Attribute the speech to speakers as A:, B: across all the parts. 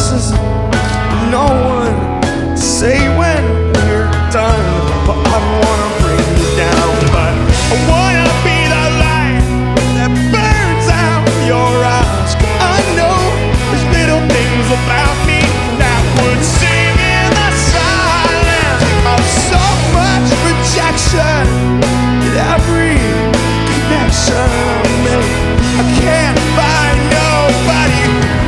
A: promises, no one to say when we're done. But I don't wanna bring you down, but I wanna be the light that burns out your eyes. 'Cause I know there's little things about me that would sing in the silence of so much rejection. In every connection I make, I can't find nobody.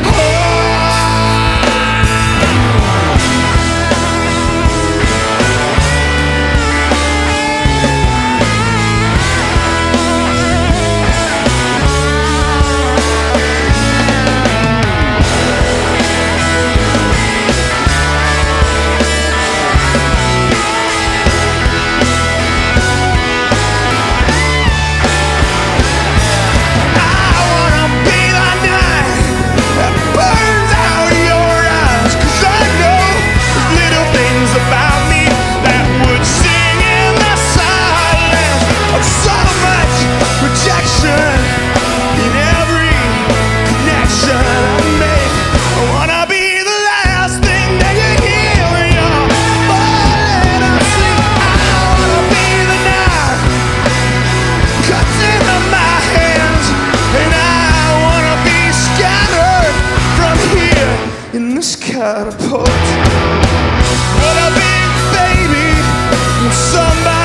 A: In this catapult, what a big baby, somebody